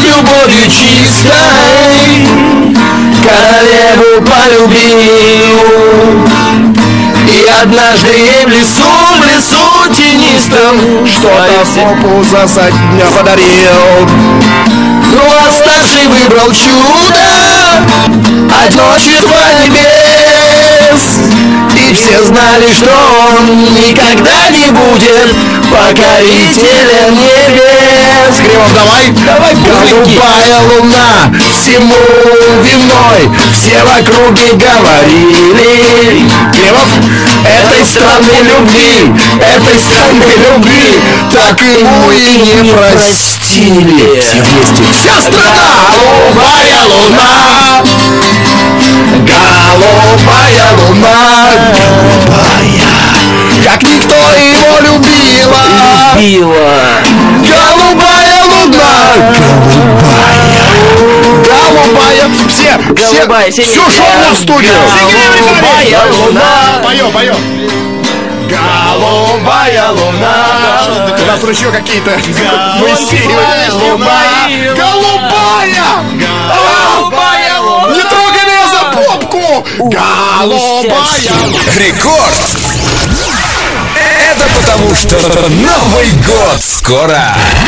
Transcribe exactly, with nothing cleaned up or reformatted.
любовью чистой королеву полюбил. И однажды ей в лесу, в лесу тенистом что-то в попу за дня подарил. Ну а старший выбрал чудо от множества небес. И все знали, что он никогда не будет покорителем небес. Кривов, давай, давай, голубая луна всему виной. Все в округе говорили: Кривов, этой странной любви, этой странной любви так ему и не простили. все вместе. Вся страна, голубая луна, голубая луна, голубая, как никто его любила, Любила. голубая луна, голубая, голубая, все, Голубая, все, синяя. все шоу в студию. Голубая луна. Поем, поем. Голубая луна, У нас еще какие-то голубая луна, голубая, голубая луна. Не трогай меня за попку! Голубая! Рекорд! Это потому что Новый год скоро!